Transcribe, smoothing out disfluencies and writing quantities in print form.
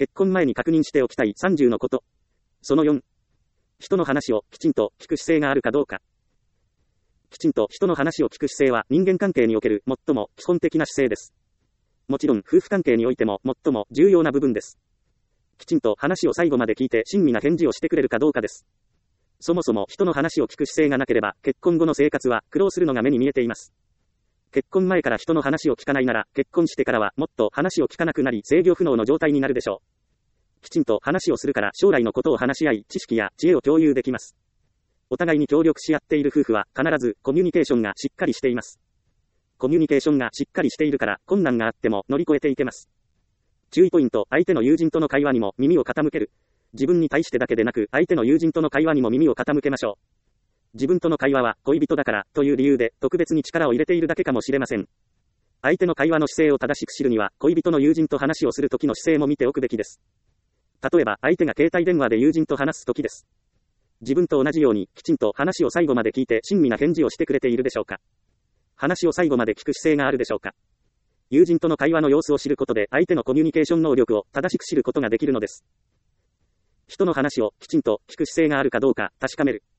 結婚前に確認しておきたい30のこと。その4。人の話をきちんと聞く姿勢があるかどうか。きちんと人の話を聞く姿勢は人間関係における最も基本的な姿勢です。もちろん夫婦関係においても最も重要な部分です。きちんと話を最後まで聞いて親身な返事をしてくれるかどうかです。そもそも人の話を聞く姿勢がなければ結婚後の生活は苦労するのが目に見えています。結婚前から人の話を聞かないなら結婚してからはもっと話を聞かなくなり制御不能の状態になるでしょう。きちんと話をするから将来のことを話し合い知識や知恵を共有できます。お互いに協力し合っている夫婦は必ずコミュニケーションがしっかりしています。コミュニケーションがしっかりしているから困難があっても乗り越えていけます。注意ポイント、相手の友人との会話にも耳を傾ける。自分に対してだけでなく相手の友人との会話にも耳を傾けましょう。自分との会話は恋人だからという理由で特別に力を入れているだけかもしれません。相手の会話の姿勢を正しく知るには恋人の友人と話をする時の姿勢も見ておくべきです。例えば相手が携帯電話で友人と話す時です。自分と同じようにきちんと話を最後まで聞いて親身な返事をしてくれているでしょうか。話を最後まで聞く姿勢があるでしょうか。友人との会話の様子を知ることで相手のコミュニケーション能力を正しく知ることができるのです。人の話をきちんと聞く姿勢があるかどうか確かめる。